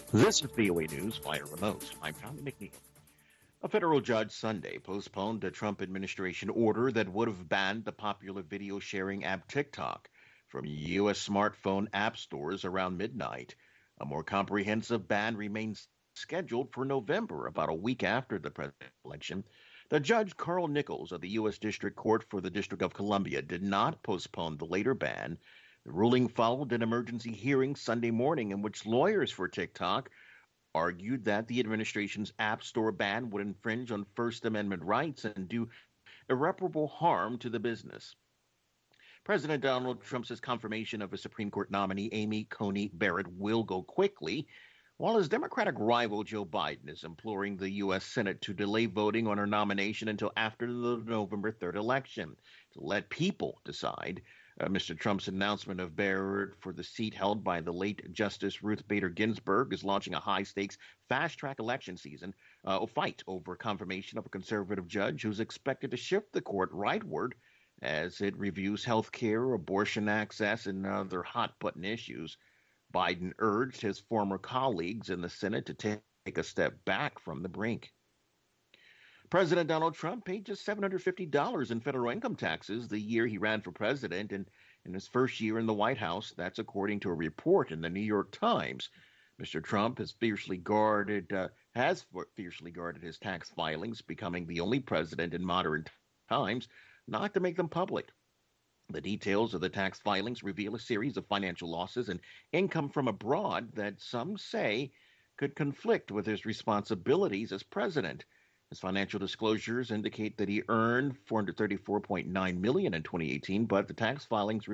This is VOA News via remote. I'm Tommy McNeil. A federal judge Sunday postponed a Trump administration order that would have banned the popular video sharing app TikTok from U.S. smartphone app stores around midnight. A more comprehensive ban remains scheduled for November, about a week after the presidential election. The judge, Carl Nichols of the U.S. District Court for the District of Columbia, did not postpone the later ban. The ruling followed an emergency hearing Sunday morning in which lawyers for TikTok argued that the administration's App Store ban would infringe on First Amendment rights and do irreparable harm to the business. President Donald Trump's confirmation of a Supreme Court nominee, Amy Coney Barrett, will go quickly, while his Democratic rival, Joe Biden, is imploring the U.S. Senate to delay voting on her nomination until after the November 3rd election to let people decide. Mr. Trump's announcement of Barrett for the seat held by the late Justice Ruth Bader Ginsburg is launching a high-stakes, fast-track election season, a fight over confirmation of a conservative judge who's expected to shift the court rightward as it reviews health care, abortion access, and other hot-button issues. Biden urged his former colleagues in the Senate to take a step back from the brink. President Donald Trump paid just $750 in federal income taxes the year he ran for president, and in his first year in the White House. That's according to a report in the New York Times. Mr. Trump has fiercely guarded his tax filings, becoming the only president in modern times not to make them public. The details of the tax filings reveal a series of financial losses and income from abroad that some say could conflict with his responsibilities as president. His financial disclosures indicate that he earned $434.9 million in 2018, but the tax filings